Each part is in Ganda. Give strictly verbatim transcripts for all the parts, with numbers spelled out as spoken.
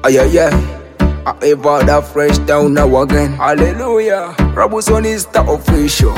Oh yeah, yeah. I ever the fresh down now again. Hallelujah. Robinson is the official.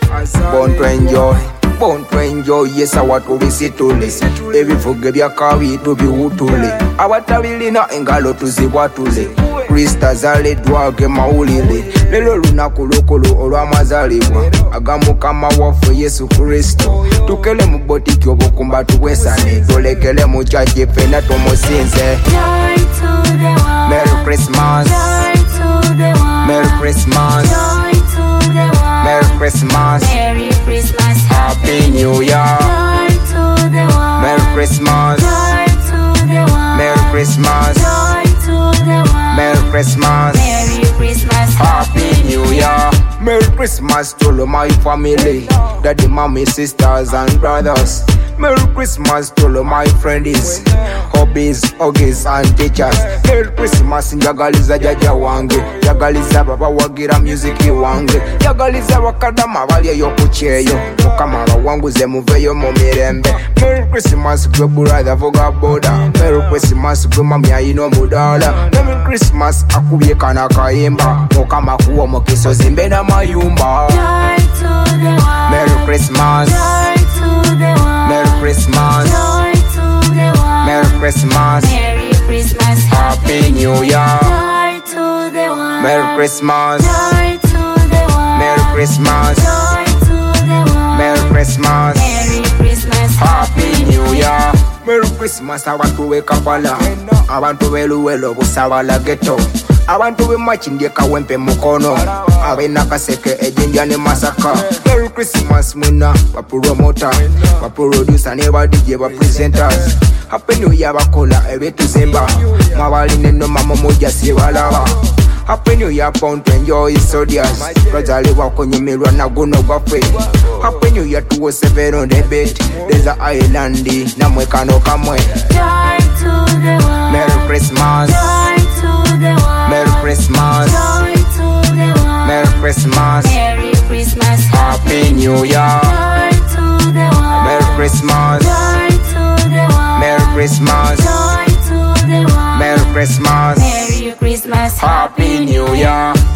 Born to enjoy. Born to enjoy. Yes, I want to visit to listen. Every forgive your car, it will be utule. I want to really not engalo to see what to say. Krista zale dwage maulile. Lelo luna kulukulu olwa mazalibwa. Agamu kama wafu Yesu Kristo. Tukele muboti kyobo kumba tuwesane. Tolekele muchache fena tomosinze. Joy to the world. Merry Christmas. Joy to the world. Merry Christmas. Joy to the world. Merry Christmas. Merry Christmas. Happy New Year. Joy to the world. Merry Christmas. Joy to the world. Merry Christmas. Joy to the world. Merry Christmas. Merry Christmas. Happy New Year. Merry Christmas to all my family, daddy, mommy, sisters and brothers. Merry Christmas to all my friends, hobbies, huggies and teachers. Merry Christmas njagaliza jaja wange, njagaliza baba wagira music wange, njagaliza bakadama bali yokucheyo, mukama wanguze muveyo mu mirembe. Merry Christmas gwe brother vuga boda, Merry Christmas gwe mami ayino mudala, Merry Christmas akubye kana kayimba, mukama kuwo mukiso zimbe na mayumba. Joy to the world. Merry Christmas. Joy to the world. Merry Christmas. Joy to the world. Merry Christmas. Merry Christmas. Happy New Year. Joy to the world. Merry Christmas. Joy to the world. Merry Christmas. Joy to the world. Merry Christmas. Merry Christmas. Happy New Year. Merry Christmas. Abantu wekapala, abantu weluwelo busabala ghetto, abantu bemachindye kawempe mukono, abena kaseke ejinja ne masaka. Merry Christmas mwina ba promoter, ba producer ne ba D J ba presenters. Happy New Year bakola ebetuzemba, mabali neno mama moja sibalaba. Happy New Year, bound to enjoy soldiers. Brotherly walk on your mirror, na go no buffet. Happy New Year to seven on the bed. There's an island, Namweka no kamwe. Joy to the world. Merry Christmas. Joy to the world. Merry Christmas. Joy to the world. Merry Christmas. Merry Christmas. Happy New Year. Joy to the world. Merry Christmas. Joy to the world. Merry Christmas. Joy to the world. Merry Christmas. Merry Christmas. Happy New Year.